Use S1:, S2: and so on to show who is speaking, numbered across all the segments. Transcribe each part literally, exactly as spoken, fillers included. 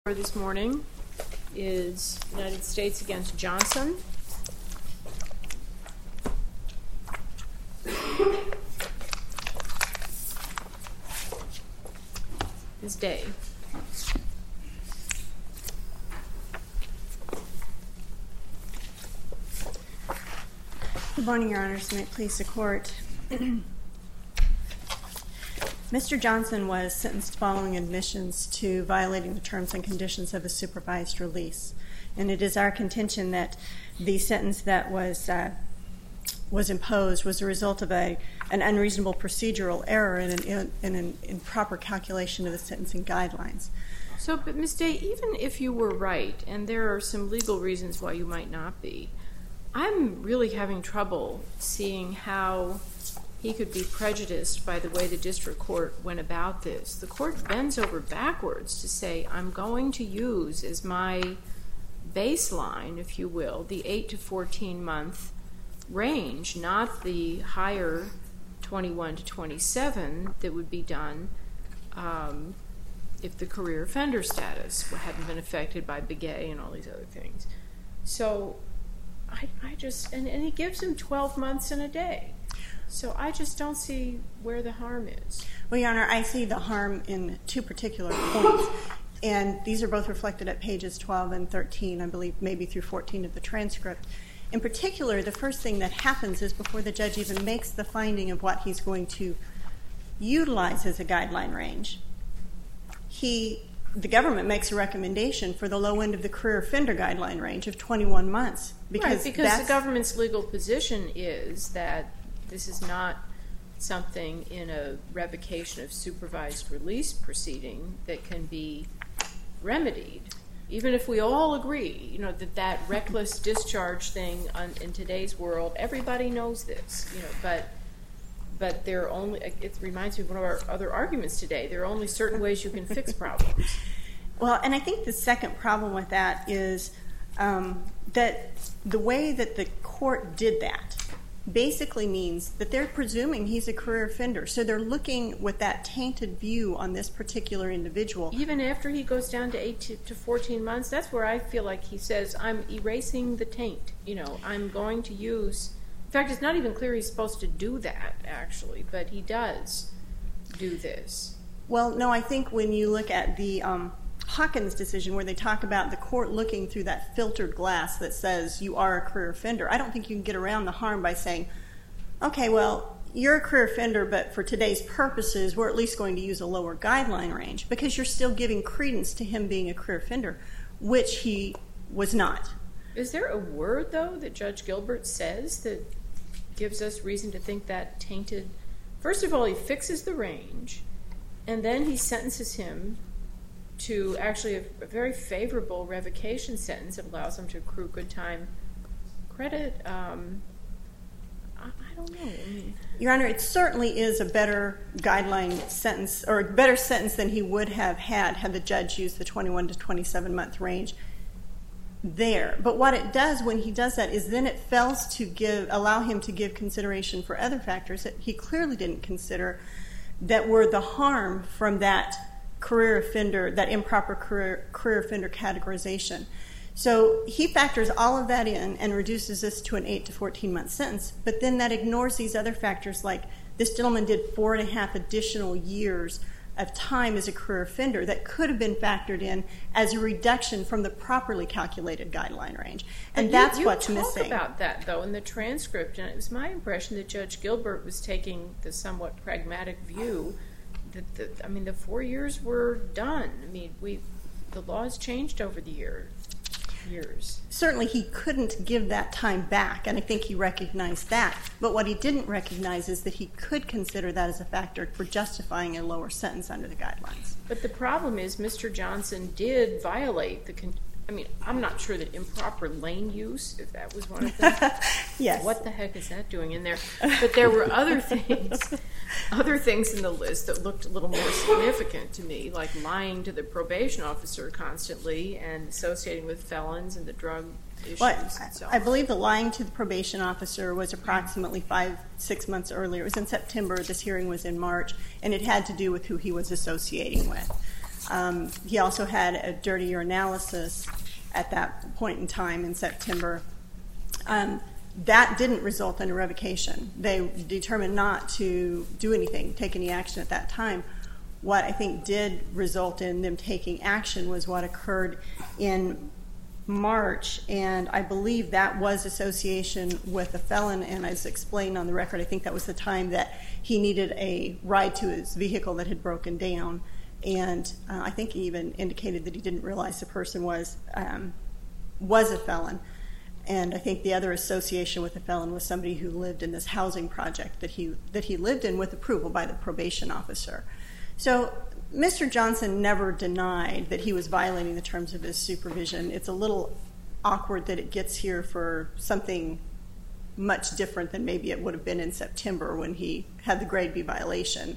S1: This morning is United States against Johnson. Ms. Day.
S2: Good morning, Your Honors. May it please the Court. Mister Johnson was sentenced following admissions to violating the terms and conditions of a supervised release. And it is our contention that the sentence that was uh, was imposed was a result of a, an unreasonable procedural error in an, in an improper calculation of the sentencing guidelines.
S1: So, but Miz Day, even if you were right, and there are some legal reasons why you might not be, I'm really having trouble seeing how he could be prejudiced by the way the district court went about this. The court bends over backwards to say, I'm going to use as my baseline, if you will, the eight to fourteen month range, not the higher twenty-one to twenty-seven that would be done um, if the career offender status hadn't been affected by Begay and all these other things. So I, I just, and, and he gives him twelve months and a day. So I just don't see where the harm is.
S2: Well, Your Honor, I see the harm in two particular points. And these are both reflected at pages twelve and thirteen, I believe, maybe through fourteen of the transcript. In particular, the first thing that happens is before the judge even makes the finding of what he's going to utilize as a guideline range, he, the government makes a recommendation for the low end of the career offender guideline range of twenty-one months. Because
S1: right, because the government's legal position is that this is not something in a revocation of supervised release proceeding that can be remedied. Even if we all agree, you know, that that reckless discharge thing on, in today's world, everybody knows this, you know, but but there are only, it reminds me of one of our other arguments today, there are only certain ways you can fix problems.
S2: Well, and I think the second problem with that is um, that the way that the court did that basically means that they're presuming he's a career offender. So they're looking with that tainted view on this particular individual.
S1: Even after he goes down to eight to fourteen months, that's where I feel like he says, I'm erasing the taint. You know, I'm going to use, in fact, it's not even clear he's supposed to do that, actually, but he does do this.
S2: Well, no, I think when you look at the um, Hawkins decision where they talk about the court looking through that filtered glass that says you are a career offender, I don't think you can get around the harm by saying, okay, well, you're a career offender, but for today's purposes, we're at least going to use a lower guideline range, because you're still giving credence to him being a career offender, which he was not.
S1: Is there a word, though, that Judge Gilbert says that gives us reason to think that tainted? First of all, he fixes the range, and then he sentences him to actually a, a very favorable revocation sentence that allows him to accrue good time credit. Um, I, I don't know. I mean,
S2: Your Honor, it certainly is a better guideline sentence, or a better sentence than he would have had had the judge used the twenty-one to twenty-seven month range there. But what it does when he does that is then it fails to give, allow him to give consideration for other factors that he clearly didn't consider that were the harm from that career offender, that improper career, career offender categorization. So he factors all of that in and reduces this to an eight to fourteen month sentence, but then that ignores these other factors, like this gentleman did four and a half additional years of time as a career offender that could have been factored in as a reduction from the properly calculated guideline range. And
S1: you,
S2: that's
S1: you
S2: what's
S1: talk
S2: missing.
S1: About that, though, in the transcript, and it was my impression that Judge Gilbert was taking the somewhat pragmatic view that, the, I mean, the four years were done. I mean, we, the law has changed over the year, years.
S2: Certainly he couldn't give that time back, and I think he recognized that. But what he didn't recognize is that he could consider that as a factor for justifying a lower sentence under the guidelines.
S1: But the problem is Mister Johnson did violate the, con- I mean, I'm not sure that improper lane use, if that was one of them.
S2: Yes.
S1: What the heck is that doing in there? But there were other things, other things in the list that looked a little more significant to me, like lying to the probation officer constantly and associating with felons and the drug issues.
S2: Well,
S1: and so
S2: I, I believe the lying to the probation officer was approximately five, six months earlier. It was in September. This hearing was in March, and it had to do with who he was associating with. Um, he also had a dirty urinalysis at that point in time in September. Um, that didn't result in a revocation. They determined not to do anything, take any action at that time. What I think did result in them taking action was what occurred in March, and I believe that was association with a felon, and as explained on the record, I think that was the time that he needed a ride to his vehicle that had broken down, and uh, I think he even indicated that he didn't realize the person was um, was a felon. And I think the other association with a felon was somebody who lived in this housing project that he that he lived in with approval by the probation officer. So Mister Johnson never denied that he was violating the terms of his supervision. It's a little awkward that it gets here for something much different than maybe it would have been in September when he had the grade B violation,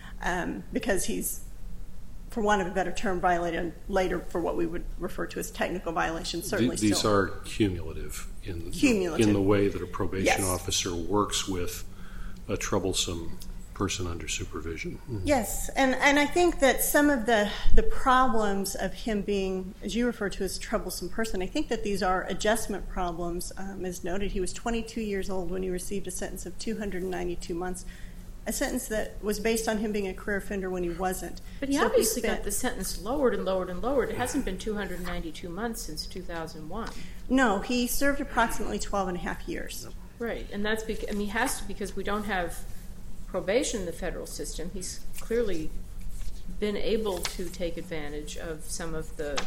S2: um, because he's, for want of a better term, violated later for what we would refer to as technical violations. Certainly,
S3: These
S2: still.
S3: are cumulative in,
S2: Cumulative.
S3: in the way that a probation
S2: Yes.
S3: officer works with a troublesome person under supervision. Mm-hmm.
S2: Yes, and, and I think that some of the, the problems of him being, as you refer to as a troublesome person, I think that these are adjustment problems. Um, as noted, he was twenty-two years old when he received a sentence of two hundred ninety-two months, a sentence that was based on him being a career offender when he wasn't.
S1: But he
S2: So
S1: obviously
S2: spent,
S1: got the sentence lowered and lowered and lowered. It hasn't been two hundred ninety-two months since two thousand one.
S2: No, he served approximately twelve and a half years.
S1: Right, and that's because, I mean, he has to, because we don't have probation in the federal system. He's clearly been able to take advantage of some of the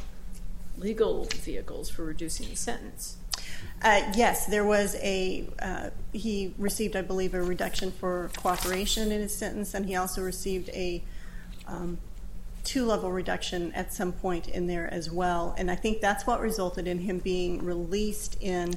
S1: legal vehicles for reducing the sentence.
S2: Uh, yes, there was a, uh, he received, I believe, a reduction for cooperation in his sentence, and he also received a um, two-level reduction at some point in there as well. And I think that's what resulted in him being released in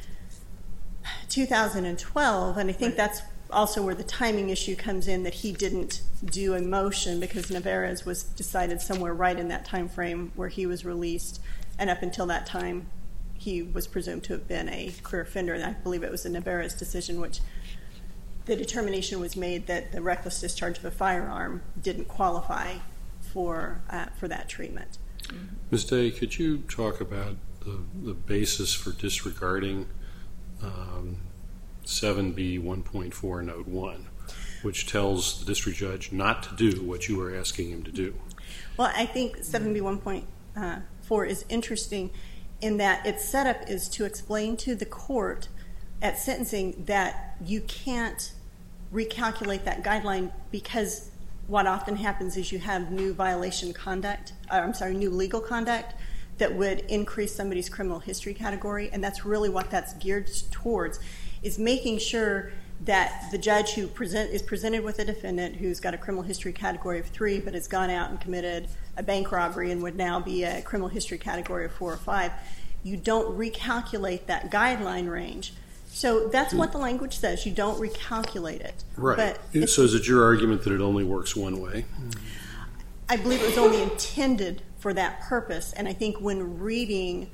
S2: two thousand twelve, and I think that's also where the timing issue comes in, that he didn't do a motion because Navarez was decided somewhere right in that time frame where he was released, and up until that time he was presumed to have been a career offender, and I believe it was a Navarez decision which the determination was made that the reckless discharge of a firearm didn't qualify for uh, for that treatment.
S3: Miz Day, could you talk about the, the basis for disregarding um, seven B one point four Note one, which tells the district judge not to do what you were asking him to do?
S2: Well, I think seven B one point four is interesting in that its setup is to explain to the court at sentencing that you can't recalculate that guideline because what often happens is you have new violation conduct, or I'm sorry, new legal conduct that would increase somebody's criminal history category, and that's really what that's geared towards, is making sure that the judge who present, is presented with a defendant who's got a criminal history category of three but has gone out and committed a bank robbery and would now be a criminal history category of four or five, you don't recalculate that guideline range. So that's what the language says. You don't recalculate it.
S3: Right.
S2: But
S3: so is it your argument that it only works one way?
S2: I believe it was only intended for that purpose, and I think when reading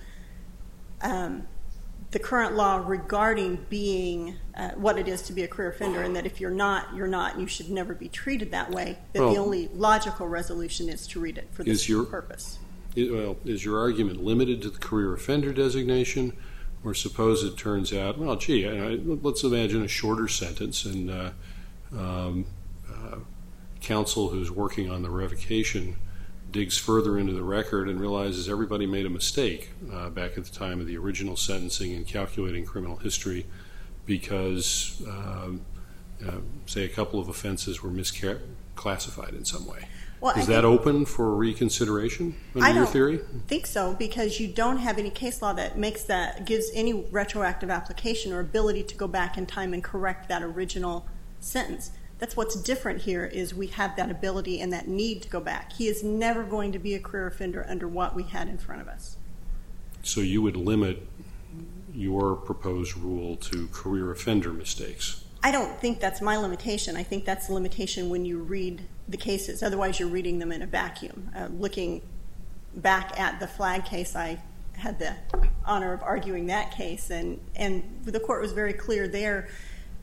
S2: um, the current law regarding being uh, what it is to be a career offender, and that if you're not, you're not, and you should never be treated that way, that
S3: well,
S2: the only logical resolution is to read it for this
S3: your,
S2: purpose.
S3: It, well, is your argument limited to the career offender designation, or suppose it turns out, well, gee, I, let's imagine a shorter sentence, and uh, um, uh, counsel who's working on the revocation digs further into the record and realizes everybody made a mistake uh, back at the time of the original sentencing in calculating criminal history because, um, uh, say, a couple of offenses were misclassified in some way.
S2: Well,
S3: Is that open for reconsideration under
S2: I
S3: your
S2: don't
S3: theory?
S2: think so, because you don't have any case law that makes that gives any retroactive application or ability to go back in time and correct that original sentence. That's what's different here, is we have that ability and that need to go back. He is never going to be a career offender under what we had in front of us.
S3: So you would limit your proposed rule to career offender mistakes?
S2: I don't think that's my limitation. I think that's the limitation when you read the cases. Otherwise, you're reading them in a vacuum. Uh, looking back at the Flagg case, I had the honor of arguing that case, and, and the court was very clear there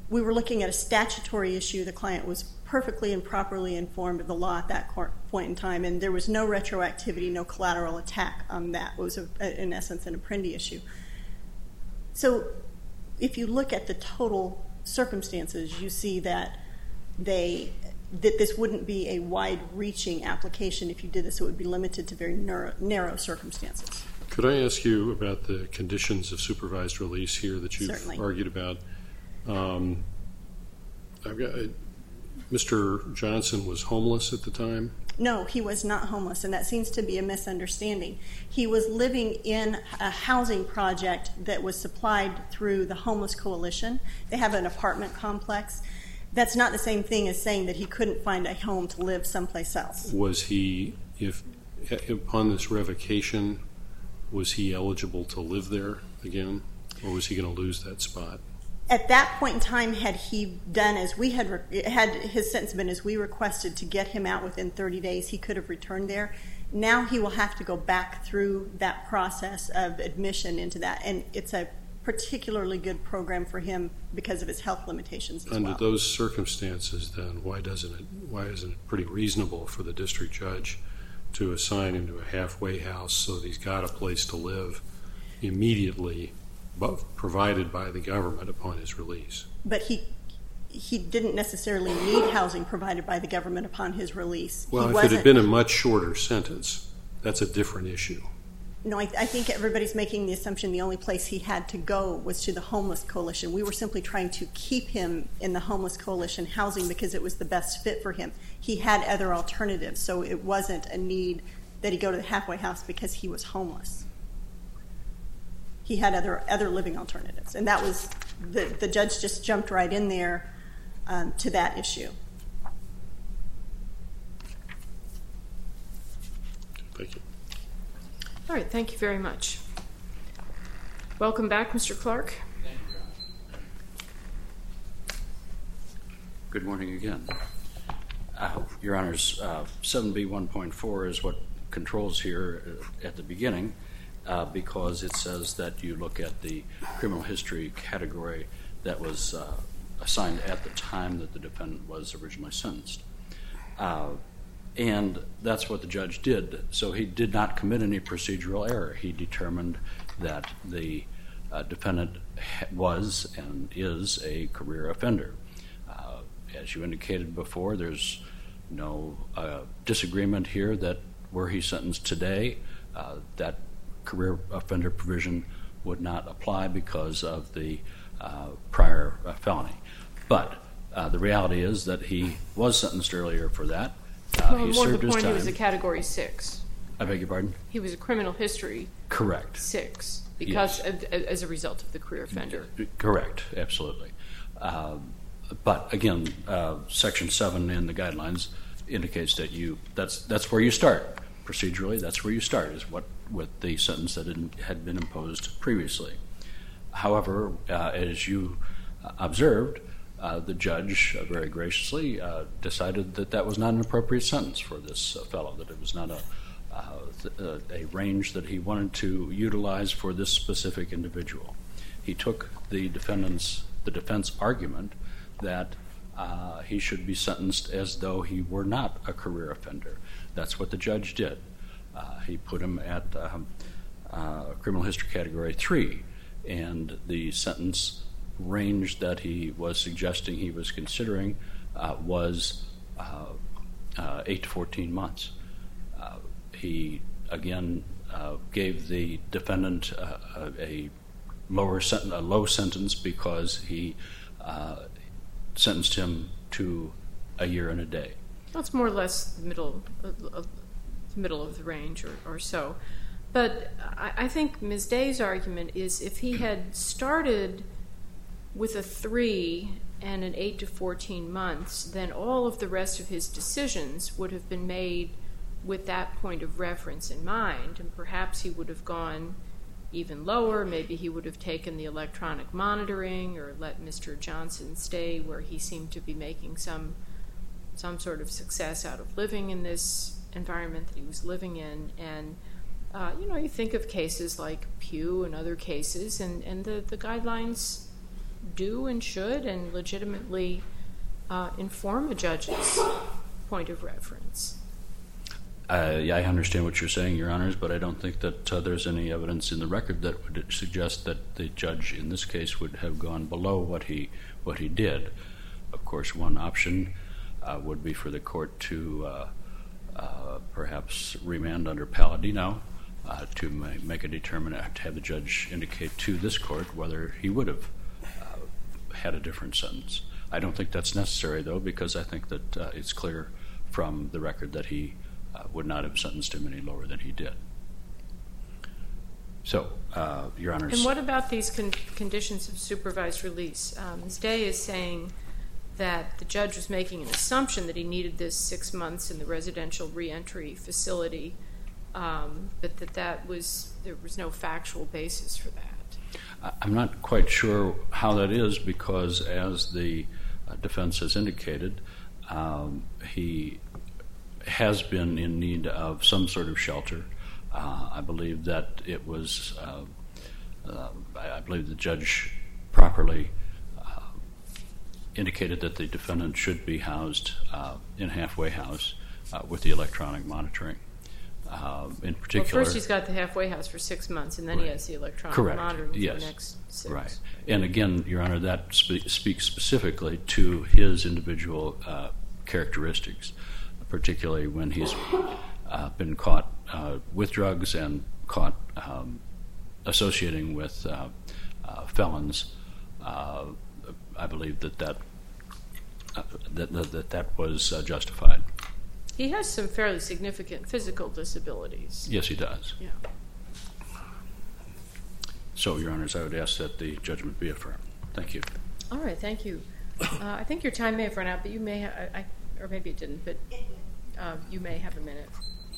S2: we were looking at a statutory issue. The client was perfectly and properly informed of the law at that point in time, and there was no retroactivity, no collateral attack on that. It was, a, in essence, an Apprendi issue. So if you look at the total circumstances, you see that they that this wouldn't be a wide-reaching application. If you did this, it would be limited to very narrow, narrow circumstances.
S3: Could I ask you about the conditions of supervised release here that you've
S2: Certainly.
S3: argued about? Um, I've got, uh, Mister Johnson was homeless at the time?
S2: No, he was not homeless, and that seems to be a misunderstanding. He was living in a housing project that was supplied through the Homeless Coalition. They have an apartment complex. That's not the same thing as saying that he couldn't find a home to live someplace else.
S3: Was he, if upon this revocation, was he eligible to live there again, or was he going to lose that spot?
S2: At that point in time, had he done as we had, had his sentence been as we requested to get him out within thirty days, he could have returned there. Now he will have to go back through that process of admission into that, and it's a particularly good program for him because of his health limitations as
S3: Under
S2: well.
S3: those circumstances, then, why doesn't it? Why isn't it pretty reasonable for the district judge to assign him to a halfway house so that he's got a place to live immediately, but provided by the government upon his release?
S2: But he he didn't necessarily need housing provided by the government upon his release.
S3: Well,
S2: he
S3: if it had been a much shorter sentence, that's a different issue.
S2: No, I, I think everybody's making the assumption the only place he had to go was to the Homeless Coalition. We were simply trying to keep him in the Homeless Coalition housing because it was the best fit for him. He had other alternatives, so it wasn't a need that he go to the halfway house because he was homeless. He had other other living alternatives, and that was the the judge just jumped right in there um, to that issue.
S3: Thank you.
S1: All right, thank you very much. Welcome back, Mister Clark.
S4: Thank you. Good morning again. Uh, Your Honors, uh, seven B one point four is what controls here at the beginning uh, because it says that you look at the criminal history category that was uh, assigned at the time that the defendant was originally sentenced. Uh, And that's what the judge did. So he did not commit any procedural error. He determined that the uh, defendant was and is a career offender. Uh, as you indicated before, there's no uh, disagreement here that were he sentenced today, uh, that career offender provision would not apply because of the uh, prior uh, felony. But uh, the reality is that he was sentenced earlier for that. Uh,
S1: Well,
S4: he
S1: more to
S4: served
S1: the
S4: his
S1: point,
S4: time.
S1: he was a Category six.
S4: I beg your pardon?
S1: He was a criminal history
S4: Correct.
S1: six because
S4: Yes.
S1: of, as a result of the career offender.
S4: Correct, absolutely. Uh, but again, uh, Section seven in the guidelines indicates that you that's that's where you start procedurally. That's where you start is what with the sentence that had been imposed previously. However, uh, as you observed, uh, the judge uh, very graciously uh, decided that that was not an appropriate sentence for this uh, fellow. That it was not a Uh, a range that he wanted to utilize for this specific individual. He took the defendant's, the defense argument that uh, he should be sentenced as though he were not a career offender. That's what the judge did. Uh, he put him at um, uh, criminal history category three, and the sentence range that he was suggesting he was considering uh, was uh, uh, eight to fourteen months. Uh, He, again, uh, gave the defendant uh, a lower sent- a low sentence because he uh, sentenced him to a year and a day.
S1: Well, it's more or less the middle, uh, the middle of the range or, or so. But I, I think Miz Day's argument is if he had started with a three and an eight to fourteen months, then all of the rest of his decisions would have been made with that point of reference in mind, and perhaps he would have gone even lower. Maybe he would have taken the electronic monitoring or let Mister Johnson stay where he seemed to be making some some sort of success out of living in this environment that he was living in. And uh, you know, you think of cases like Pew and other cases, and, and the, the guidelines do and should and legitimately uh, inform a judge's point of reference.
S4: Uh, yeah, I understand what you're saying, Your Honors, but I don't think that uh, there's any evidence in the record that would suggest that the judge in this case would have gone below what he what he did. Of course, one option uh, would be for the court to uh, uh, perhaps remand under Palladino uh, to ma- make a determination, to have the judge indicate to this court whether he would have uh, had a different sentence. I don't think that's necessary, though, because I think that uh, it's clear from the record that he Uh, would not have sentenced him any lower than he did. So, uh, Your Honors.
S1: And what about these con- conditions of supervised release? Um, Miz Day is saying that the judge was making an assumption that he needed this six months in the residential reentry facility, um, but that that was there was no factual basis for that.
S4: I'm not quite sure how that is because, as the uh, defense has indicated, um, he has been in need of some sort of shelter. Uh, I believe that it was, uh, uh, I believe the judge properly uh, indicated that the defendant should be housed uh, in a halfway house uh, with the electronic monitoring. Uh, in particular,
S1: well, first he's got the halfway house for six months, and then
S4: right.
S1: he has the electronic
S4: Correct.
S1: monitoring for
S4: yes.
S1: the next six.
S4: Right. And again, Your Honor, that spe- speaks specifically to his individual uh, characteristics, particularly when he's uh, been caught uh, with drugs and caught um, associating with uh, uh, felons. Uh, I believe that that, uh, that, that, that, that was uh, justified.
S1: He has some fairly significant physical disabilities.
S4: Yes, he does.
S1: Yeah.
S4: So, Your Honors, I would ask that the judgment be affirmed. Thank you.
S1: All right, thank you. Uh, I think your time may have run out, but you may have, I, I, or maybe it didn't, but uh, you may have a minute.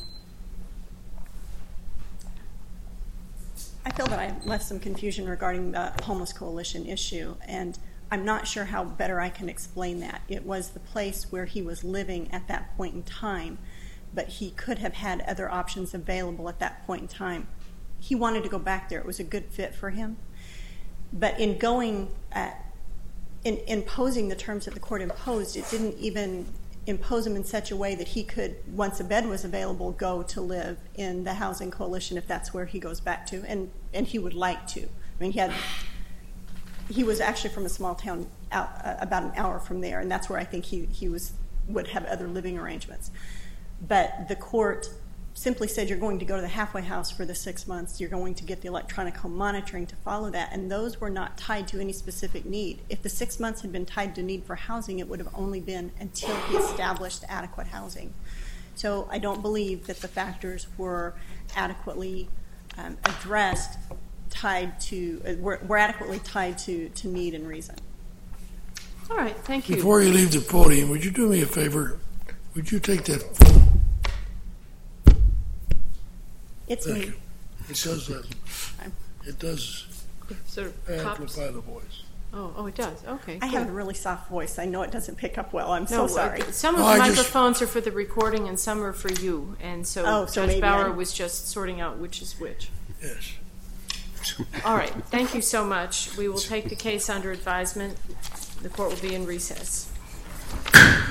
S2: I feel that I left some confusion regarding the Homeless Coalition issue, and I'm not sure how better I can explain that. It was the place where he was living at that point in time, but he could have had other options available at that point in time. He wanted to go back there. It was a good fit for him. But in going, uh, in imposing the terms that the court imposed, it didn't even impose him in such a way that he could, once a bed was available, go to live in the Housing Coalition if that's where he goes back to, and, and he would like to. I mean, he had, he was actually from a small town out, uh, about an hour from there, and that's where I think he, he was would have other living arrangements. But the court simply said, you're going to go to the halfway house for the six months, you're going to get the electronic home monitoring to follow that, and those were not tied to any specific need. If the six months had been tied to need for housing, it would have only been until he established adequate housing. So I don't believe that the factors were adequately um, addressed, tied to, uh, were, were adequately tied to, to need and reason.
S1: All right, thank you.
S5: Before you leave the podium, would you do me a favor? Would you take that phone?
S2: It's
S5: Thank
S2: me.
S5: you. It does that. It does
S1: Sort of pops.
S5: amplify the voice.
S1: Oh, oh, it does. Okay.
S2: I
S1: good.
S2: have a really soft voice. I know it doesn't pick up well. I'm
S1: No,
S2: so sorry.
S1: uh, some of
S5: Oh,
S1: the
S5: I just-
S1: microphones are for the recording and some are for you. And so,
S2: Oh, so
S1: Judge
S2: maybe
S1: Bauer
S2: I-
S1: was just sorting out which is which.
S5: Yes.
S1: All right. Thank you so much. We will take the case under advisement. The court will be in recess.